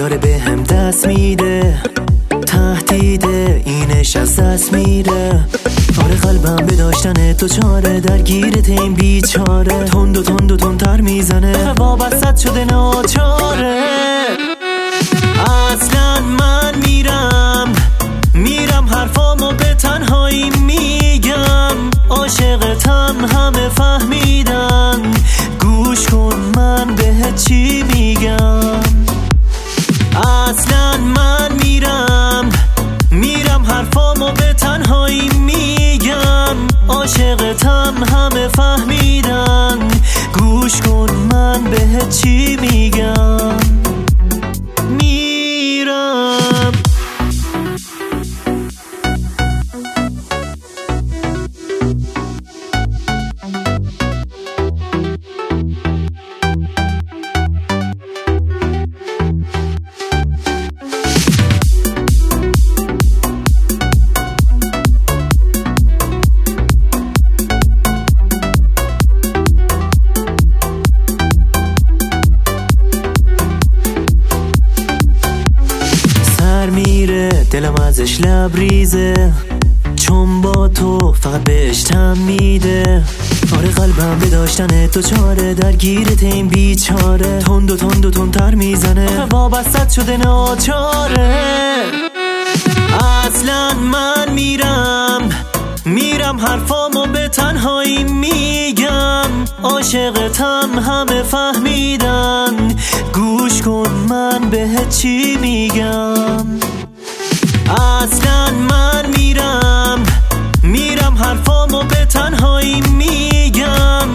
داره به هم دست میده، تهدیده اینش از دست میره. آره قلبم به داشتن تو چاره، درگیرت این بیچاره، تند و تند و تندتر میزنه، وابستت شده ناچاره. اصلا من میرم حرفامو به تنهایی میگم، عاشقتم همه فهمیدن، گوش کن من بهت چی میگم. اصلا من میرم حرفامو به تنهایی میگم، عاشقتم همه فهمیدن، گوش کن من بهت چی میگم. میرم میره دلم ازش لبریزه، چون با تو فقط بهش تم میده. آره قلبم به داشتن تو چاره، درگیرت این بیچاره، تند و تند و تندتر میزنه، وابستت شده ناچاره. اصلا من میرم حرفامو به تنهایی میگم، عاشقتم همه فهمیدن، گوش کن من بهت چی میگم. اصلا من میرم حرفامو به تنهایی میگم،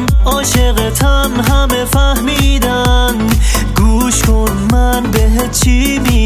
عاشقتم همه فهمیدن، گوش کن من بهت چی میگم.